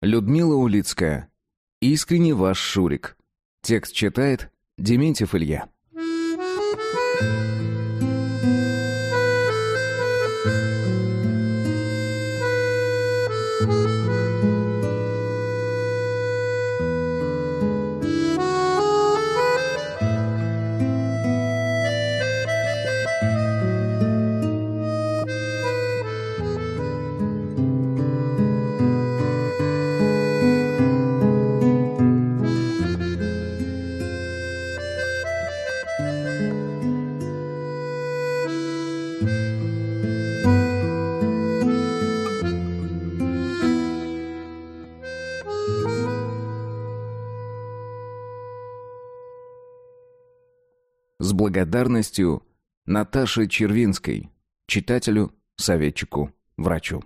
Людмила Улицкая. Искренне ваш Шурик. Текст читает Дементьев Илья. С благодарностью Наташе Червинской, читателю, советчику, врачу.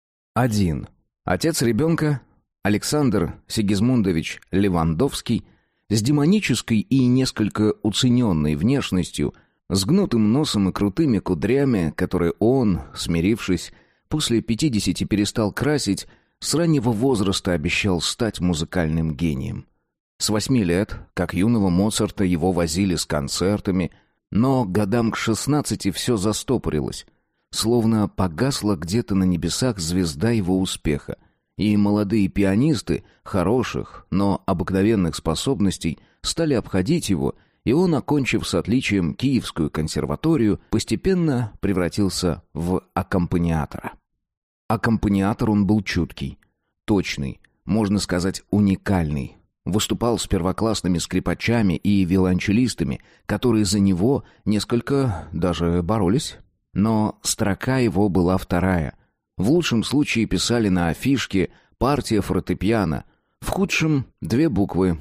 1. Отец ребенка, Александр Сигизмундович Левандовский, с демонической и несколько уцененной внешностью, с гнутым носом и крутыми кудрями, которые он, смирившись, после 50 перестал красить, с раннего возраста обещал стать музыкальным гением. С 8 лет, как юного Моцарта, его возили с концертами, но годам к 16 все застопорилось, словно погасла где-то на небесах звезда его успеха, и молодые пианисты хороших, но обыкновенных способностей стали обходить его, и он, окончив с отличием Киевскую консерваторию, постепенно превратился в аккомпаниатора. Аккомпаниатор он был чуткий, точный, можно сказать, уникальный. Выступал с первоклассными скрипачами и виолончелистами, которые за него несколько даже боролись. Но строка его была вторая. В лучшем случае писали на афишке «Партия фортепиано», в худшем — 2 буквы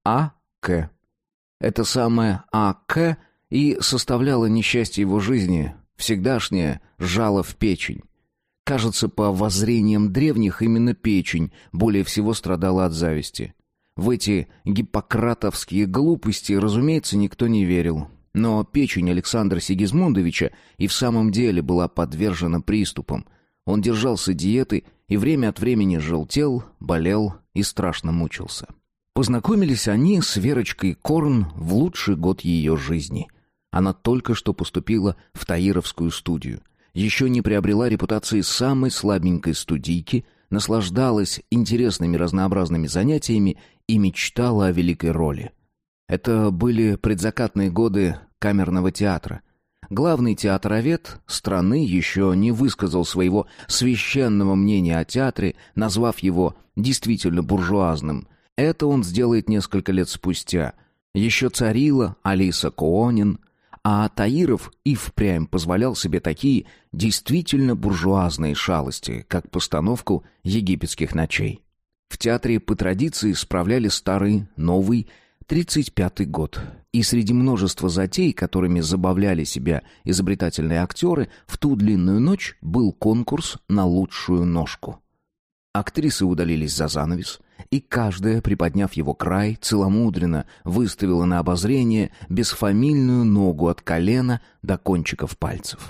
«А-К». Это самое «А-К» и составляло несчастье его жизни, всегдашнее жало в печень. Кажется, по воззрениям древних, именно печень более всего страдала от зависти. В эти гиппократовские глупости, разумеется, никто не верил. Но печень Александра Сигизмундовича и в самом деле была подвержена приступам. Он держался диеты и время от времени желтел, болел и страшно мучился. Познакомились они с Верочкой Корн в лучший год ее жизни. Она только что поступила в Таировскую студию. Еще не приобрела репутации самой слабенькой студийки, наслаждалась интересными разнообразными занятиями и мечтала о великой роли. Это были предзакатные годы камерного театра. Главный театровед страны еще не высказал своего священного мнения о театре, назвав его действительно буржуазным. Это он сделает несколько лет спустя. Еще царила Алиса Коонин, а Таиров и впрямь позволял себе такие действительно буржуазные шалости, как постановку «Египетских ночей». В театре по традиции справляли старый, новый, 35-й год. И среди множества затей, которыми забавляли себя изобретательные актеры, в ту длинную ночь был конкурс на лучшую ножку. Актрисы удалились за занавес, и каждая, приподняв его край, целомудренно выставила на обозрение бесфамильную ногу от колена до кончиков пальцев.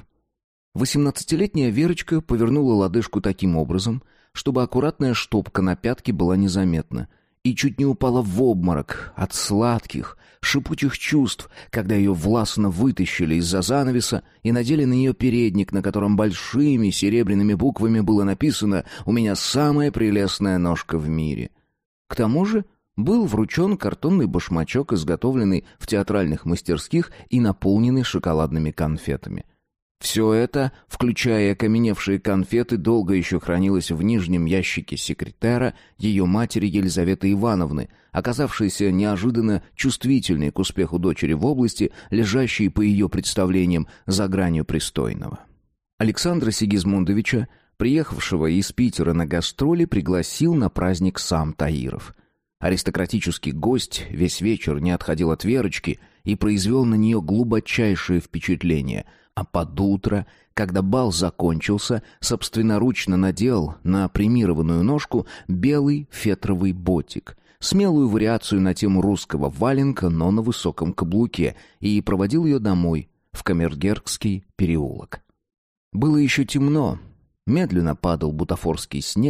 18-летняя Верочка повернула лодыжку таким образом, чтобы аккуратная штопка на пятке была незаметна, и чуть не упала в обморок от сладких, шипучих чувств, когда ее властно вытащили из-за занавеса и надели на нее передник, на котором большими серебряными буквами было написано «У меня самая прелестная ножка в мире». К тому же был вручен картонный башмачок, изготовленный в театральных мастерских и наполненный шоколадными конфетами. Все это, включая окаменевшие конфеты, долго еще хранилось в нижнем ящике секретера ее матери Елизаветы Ивановны, оказавшейся неожиданно чувствительной к успеху дочери в области, лежащей, по ее представлениям, за гранью пристойного. Александра Сигизмундовича, приехавшего из Питера на гастроли, пригласил на праздник сам Таиров. Аристократический гость весь вечер не отходил от Верочки и произвел на нее глубочайшее впечатление, а под утро, когда бал закончился, собственноручно надел на премированную ножку белый фетровый ботик, смелую вариацию на тему русского валенка, но на высоком каблуке, и проводил ее домой, в Камергерский переулок. Было еще темно, медленно падал бутафорский снег,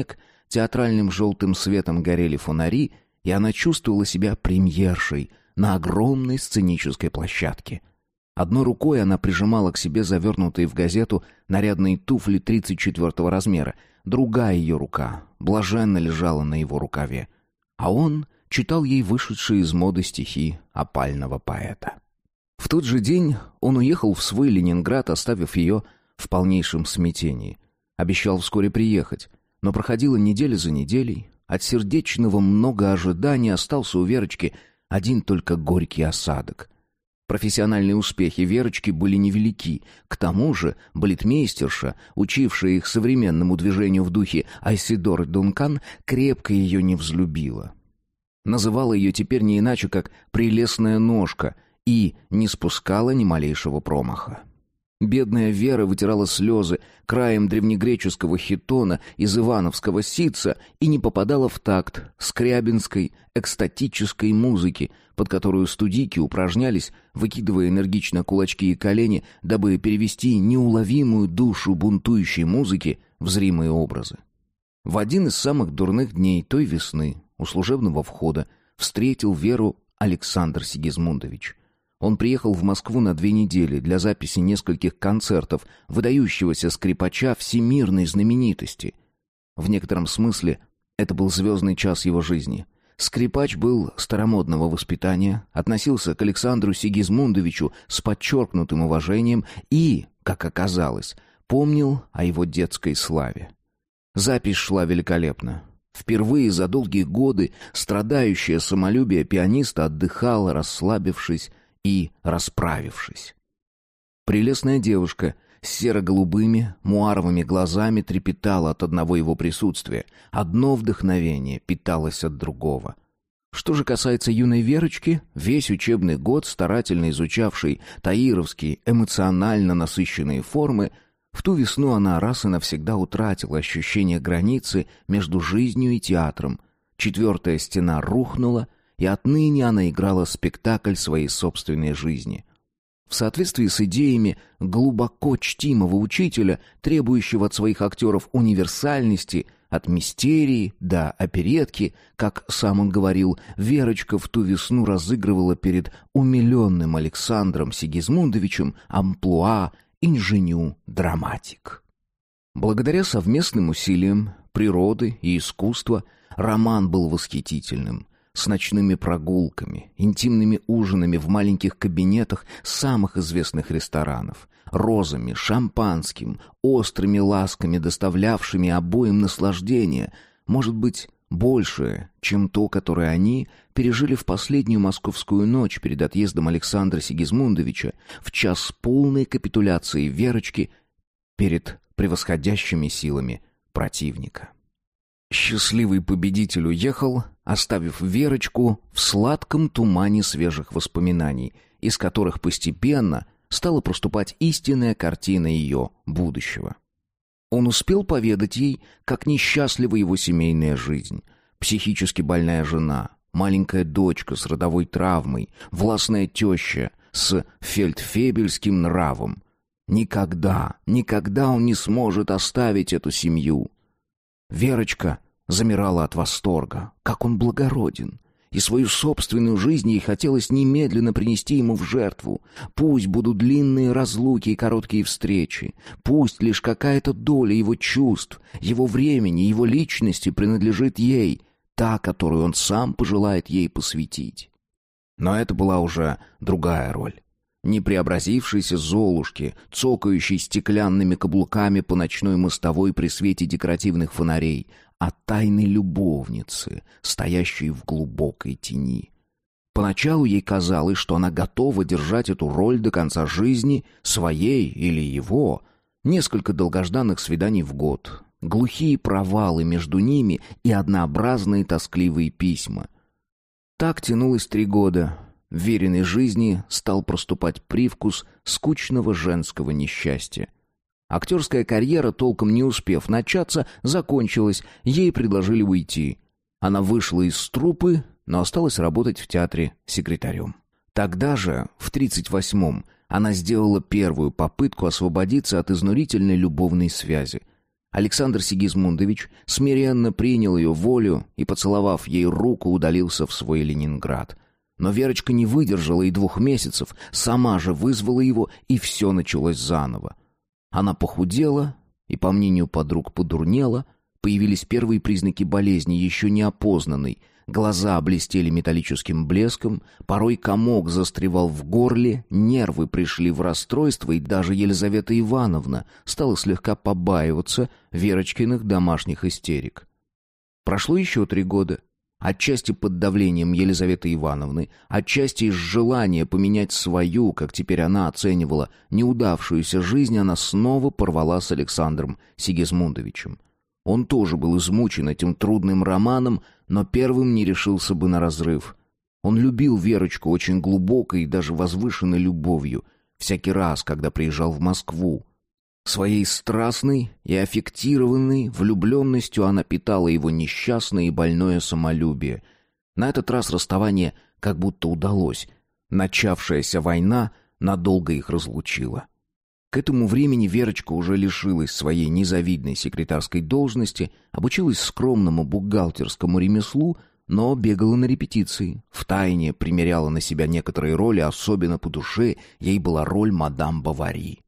театральным желтым светом горели фонари, и она чувствовала себя премьершей на огромной сценической площадке. Одной рукой она прижимала к себе завернутые в газету нарядные туфли 34-го размера, другая ее рука блаженно лежала на его рукаве, а он читал ей вышедшие из моды стихи опального поэта. В тот же день он уехал в свой Ленинград, оставив ее в полнейшем смятении. Обещал вскоре приехать, но проходила неделя за неделей. От сердечного много ожиданий остался у Верочки один только горький осадок. Профессиональные успехи Верочки были невелики. К тому же балетмейстерша, учившая их современному движению в духе Айседор Дункан, крепко ее не взлюбила. Называла ее теперь не иначе, как «прелестная ножка», и не спускала ни малейшего промаха. Бедная Вера вытирала слезы краем древнегреческого хитона из ивановского ситца и не попадала в такт скрябинской экстатической музыки, под которую студийки упражнялись, выкидывая энергично кулачки и колени, дабы перевести неуловимую душу бунтующей музыки в зримые образы. В один из самых дурных дней той весны у служебного входа встретил Веру Александр Сигизмундович. Он приехал в Москву на 2 недели для записи нескольких концертов выдающегося скрипача всемирной знаменитости. В некотором смысле это был звездный час его жизни. Скрипач был старомодного воспитания, относился к Александру Сигизмундовичу с подчеркнутым уважением и, как оказалось, помнил о его детской славе. Запись шла великолепно. Впервые за долгие годы страдающее самолюбие пианиста отдыхало, расслабившись и расправившись. Прелестная девушка с серо-голубыми муаровыми глазами трепетала от одного его присутствия. Одно вдохновение питалось от другого. Что же касается юной Верочки, весь учебный год, старательно изучавшей таировские эмоционально насыщенные формы, в ту весну она раз и навсегда утратила ощущение границы между жизнью и театром. 4-я стена рухнула, и отныне она играла спектакль своей собственной жизни. В соответствии с идеями глубоко чтимого учителя, требующего от своих актеров универсальности, от мистерии до оперетки, как сам он говорил, Верочка в ту весну разыгрывала перед умиленным Александром Сигизмундовичем амплуа инженю-драматик. Благодаря совместным усилиям природы и искусства роман был восхитительным, с ночными прогулками, интимными ужинами в маленьких кабинетах самых известных ресторанов, розами, шампанским, острыми ласками, доставлявшими обоим наслаждение, может быть, большее, чем то, которое они пережили в последнюю московскую ночь перед отъездом Александра Сигизмундовича, в час полной капитуляции Верочки перед превосходящими силами противника. Счастливый победитель уехал, оставив Верочку в сладком тумане свежих воспоминаний, из которых постепенно стала проступать истинная картина ее будущего. Он успел поведать ей, как несчастлива его семейная жизнь, психически больная жена, маленькая дочка с родовой травмой, властная теща с фельдфебельским нравом. Никогда он не сможет оставить эту семью. Верочка замирала от восторга, как он благороден, и свою собственную жизнь ей хотелось немедленно принести ему в жертву. Пусть будут длинные разлуки и короткие встречи, пусть лишь какая-то доля его чувств, его времени, его личности принадлежит ей, та, которую он сам пожелает ей посвятить. Но это была уже другая роль. Не преобразившейся Золушки, цокающей стеклянными каблуками по ночной мостовой при свете декоративных фонарей, а тайной любовницы, стоящей в глубокой тени. Поначалу ей казалось, что она готова держать эту роль до конца жизни, своей или его. Несколько долгожданных свиданий в год, глухие провалы между ними и однообразные тоскливые письма. Так тянулось 3 года. В Вериной жизни стал проступать привкус скучного женского несчастья. Актерская карьера, толком не успев начаться, закончилась, ей предложили уйти. Она вышла из труппы, но осталась работать в театре секретарем. Тогда же, в 38-м, она сделала первую попытку освободиться от изнурительной любовной связи. Александр Сигизмундович смиренно принял ее волю и, поцеловав ей руку, удалился в свой Ленинград. Но Верочка не выдержала и 2 месяцев, сама же вызвала его, и все началось заново. Она похудела и, по мнению подруг, подурнела, появились первые признаки болезни, еще не опознанной. Глаза блестели металлическим блеском, порой комок застревал в горле, нервы пришли в расстройство, и даже Елизавета Ивановна стала слегка побаиваться Верочкиных домашних истерик. Прошло еще 3 года. Отчасти под давлением Елизаветы Ивановны, отчасти из желания поменять свою, как теперь она оценивала, неудавшуюся жизнь, она снова порвала с Александром Сигизмундовичем. Он тоже был измучен этим трудным романом, но первым не решился бы на разрыв. Он любил Верочку очень глубокой и даже возвышенной любовью, всякий раз, когда приезжал в Москву. Своей страстной и аффектированной влюбленностью она питала его несчастное и больное самолюбие. На этот раз расставание как будто удалось. Начавшаяся война надолго их разлучила. К этому времени Верочка уже лишилась своей незавидной секретарской должности, обучилась скромному бухгалтерскому ремеслу, но бегала на репетиции, втайне примеряла на себя некоторые роли, особенно по душе ей была роль мадам Бовари.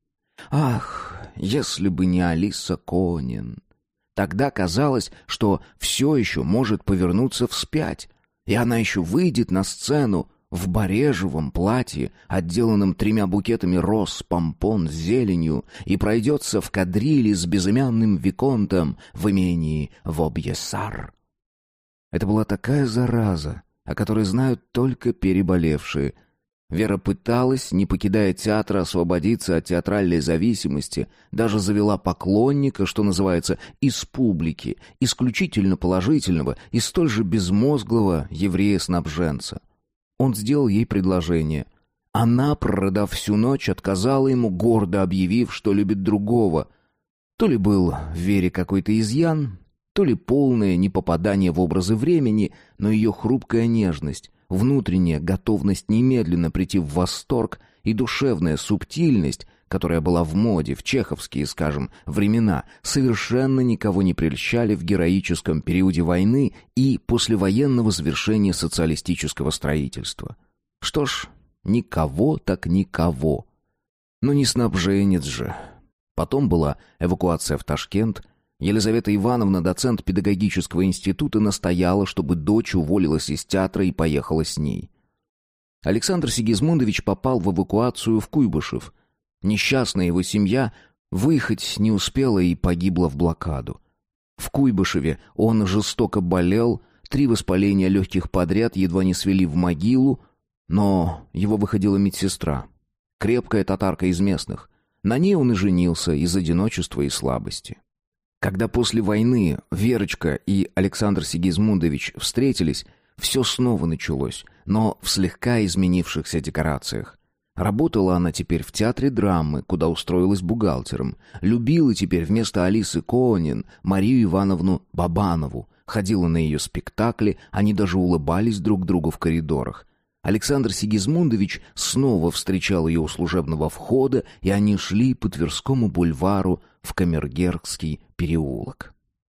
Ах, если бы не Алиса Конин! Тогда казалось, что все еще может повернуться вспять, и она еще выйдет на сцену в барежевом платье, отделанном 3 букетами роз, помпон с зеленью, и пройдется в кадриле с безымянным виконтом в имении Вобьесар. Это была такая зараза, о которой знают только переболевшие. Вера пыталась, не покидая театра, освободиться от театральной зависимости, даже завела поклонника, что называется, из публики, исключительно положительного и столь же безмозглого еврея-снабженца. Он сделал ей предложение. Она, прорыдав всю ночь, отказала ему, гордо объявив, что любит другого. То ли был в Вере какой-то изъян, то ли полное непопадание в образы времени, но ее хрупкая нежность, внутренняя готовность немедленно прийти в восторг и душевная субтильность, которая была в моде в чеховские, скажем, времена, совершенно никого не прельщали в героическом периоде войны и послевоенного завершения социалистического строительства. Что ж, никого так никого. Но не снабженец же. Потом была эвакуация в Ташкент. Елизавета Ивановна, доцент педагогического института, настояла, чтобы дочь уволилась из театра и поехала с ней. Александр Сигизмундович попал в эвакуацию в Куйбышев. Несчастная его семья выехать не успела и погибла в блокаду. В Куйбышеве он жестоко болел, 3 воспаления легких подряд едва не свели в могилу, но его выходила медсестра, крепкая татарка из местных. На ней он и женился из одиночества и слабости. Когда после войны Верочка и Александр Сигизмундович встретились, все снова началось, но в слегка изменившихся декорациях. Работала она теперь в театре драмы, куда устроилась бухгалтером. Любила теперь вместо Алисы Конин Марию Ивановну Бабанову. Ходила на ее спектакли, они даже улыбались друг другу в коридорах. Александр Сигизмундович снова встречал ее у служебного входа, и они шли по Тверскому бульвару в Камергерский переулок.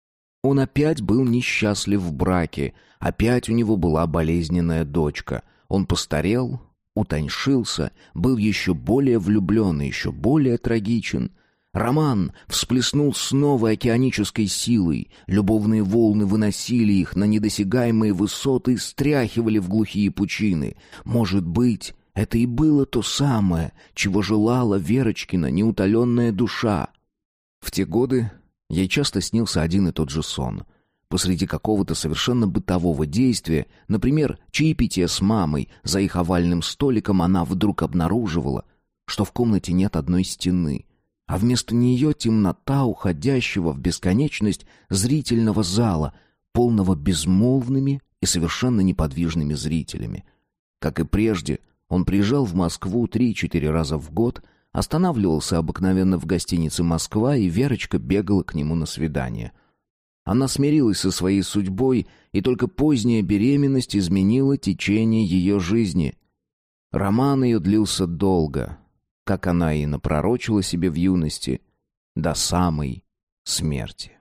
Он опять был несчастлив в браке, опять у него была болезненная дочка. Он постарел, утоньшился, был еще более влюблен и еще более трагичен. Роман всплеснул с новой океанической силой, любовные волны выносили их на недосягаемые высоты и стряхивали в глухие пучины. Может быть, это и было то самое, чего желала Верочкина неутоленная душа. В те годы ей часто снился один и тот же сон. Посреди какого-то совершенно бытового действия, например, чаепития с мамой, за их овальным столиком она вдруг обнаруживала, что в комнате нет одной стены, а вместо нее темнота уходящего в бесконечность зрительного зала, полного безмолвными и совершенно неподвижными зрителями. Как и прежде, он приезжал в Москву 3-4 раза в год, останавливался обыкновенно в гостинице «Москва», и Верочка бегала к нему на свидание. Она смирилась со своей судьбой, и только поздняя беременность изменила течение ее жизни. Роман ее длился долго, как она и напророчила себе в юности, до самой смерти.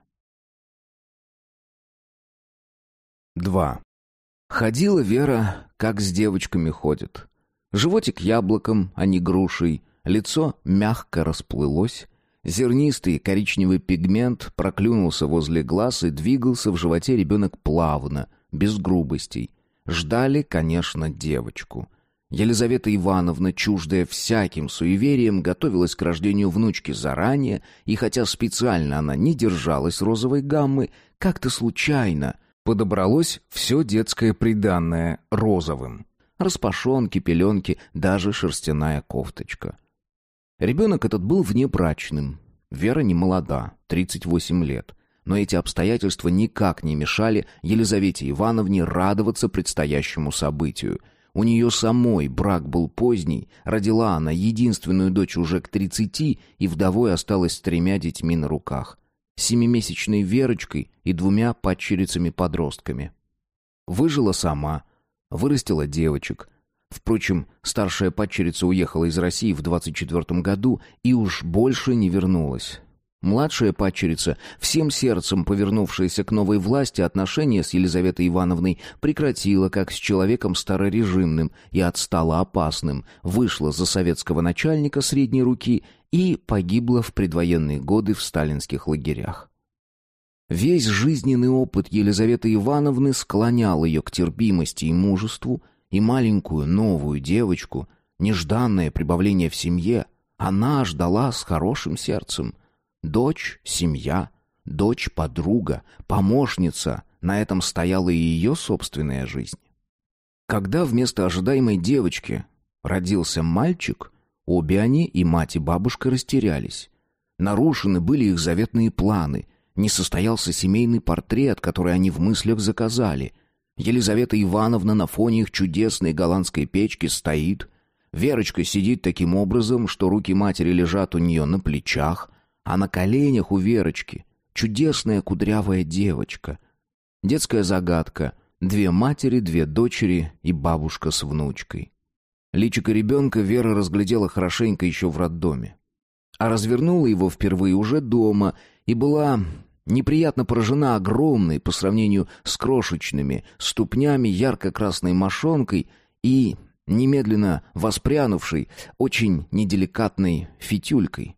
2. Ходила Вера, как с девочками ходит. Животик яблоком, а не грушей, лицо мягко расплылось, зернистый коричневый пигмент проклюнулся возле глаз и двигался в животе ребенок плавно, без грубостей. Ждали, конечно, девочку. Елизавета Ивановна, чуждая всяким суеверием, готовилась к рождению внучки заранее, и хотя специально она не держалась розовой гаммы, как-то случайно подобралось все детское приданное розовым. Распашонки, пеленки, даже шерстяная кофточка. Ребенок этот был внебрачным. Вера не молода, 38 лет. Но эти обстоятельства никак не мешали Елизавете Ивановне радоваться предстоящему событию. У нее самой брак был поздний, родила она единственную дочь уже к 30 и вдовой осталась с 3 детьми на руках. 7-месячной Верочкой и 2 падчерицами-подростками. Выжила сама, вырастила девочек. Впрочем, старшая падчерица уехала из России в 24 году и уж больше не вернулась. Младшая падчерица, всем сердцем повернувшаяся к новой власти, отношения с Елизаветой Ивановной прекратила как с человеком старорежимным и отстала опасным, вышла за советского начальника средней руки и погибла в предвоенные годы в сталинских лагерях. Весь жизненный опыт Елизаветы Ивановны склонял ее к терпимости и мужеству, и маленькую новую девочку, нежданное прибавление в семье, она ждала с хорошим сердцем. Дочь — семья, дочь — подруга, помощница, на этом стояла и ее собственная жизнь. Когда вместо ожидаемой девочки родился мальчик, обе они, и мать, и бабушка, растерялись. Нарушены были их заветные планы, не состоялся семейный портрет, который они в мыслях заказали. Елизавета Ивановна на фоне их чудесной голландской печки стоит. Верочка сидит таким образом, что руки матери лежат у нее на плечах, а на коленях у Верочки чудесная кудрявая девочка. Детская загадка: 2 матери, 2 дочери и бабушка с внучкой. Личико ребенка Вера разглядела хорошенько еще в роддоме. А развернула его впервые уже дома и была неприятно поражена огромной по сравнению с крошечными ступнями ярко-красной мошонкой и немедленно воспрянувшей очень неделикатной фитюлькой.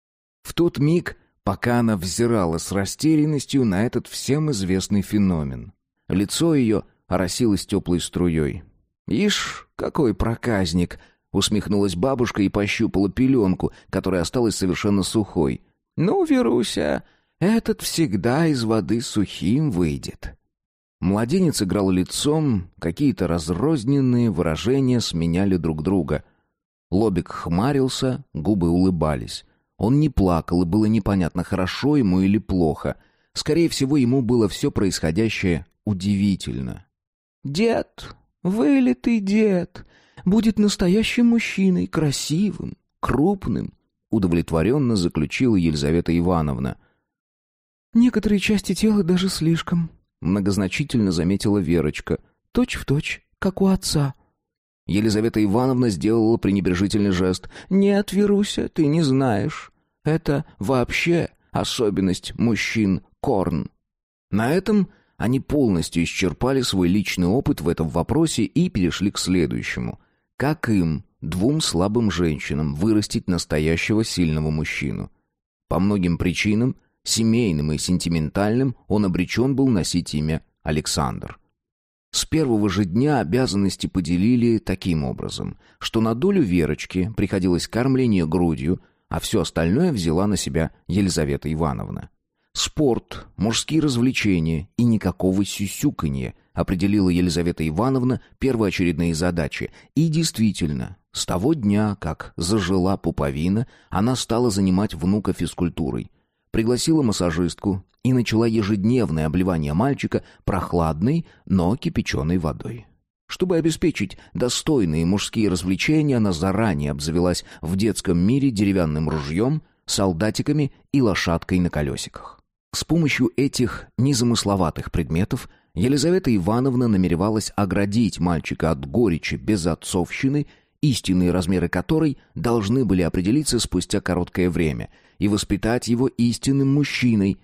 В тот миг, пока она взирала с растерянностью на этот всем известный феномен, лицо ее оросилось теплой струей. «Ишь, какой проказник!» — усмехнулась бабушка и пощупала пеленку, которая осталась совершенно сухой. «Ну, Веруся, этот всегда из воды сухим выйдет». Младенец играл лицом, какие-то разрозненные выражения сменяли друг друга. Лобик хмарился, губы улыбались. Он не плакал, и было непонятно, хорошо ему или плохо. Скорее всего, ему было все происходящее удивительно. «Дед, вылитый дед, будет настоящим мужчиной, красивым, крупным», удовлетворенно заключила Елизавета Ивановна. «Некоторые части тела даже слишком», многозначительно заметила Верочка. «Точь-в-точь, как у отца». Елизавета Ивановна сделала пренебрежительный жест. «Нет, Веруся, ты не знаешь. Это вообще особенность мужчин корн». На этом они полностью исчерпали свой личный опыт в этом вопросе и перешли к следующему. Как им, 2 слабым женщинам, вырастить настоящего сильного мужчину? По многим причинам, семейным и сентиментальным, он обречен был носить имя Александр. С первого же дня обязанности поделили таким образом, что на долю Верочки приходилось кормление грудью, а все остальное взяла на себя Елизавета Ивановна. Спорт, мужские развлечения и никакого сюсюканья определила Елизавета Ивановна первоочередные задачи. И действительно, с того дня, как зажила пуповина, она стала занимать внука физкультурой. Пригласила массажистку и начала ежедневное обливание мальчика прохладной, но кипяченой водой. Чтобы обеспечить достойные мужские развлечения, она заранее обзавелась в детском мире деревянным ружьем, солдатиками и лошадкой на колесиках. С помощью этих незамысловатых предметов Елизавета Ивановна намеревалась оградить мальчика от горечи безотцовщины, истинные размеры которой должны были определиться спустя короткое время — и воспитать его истинным мужчиной,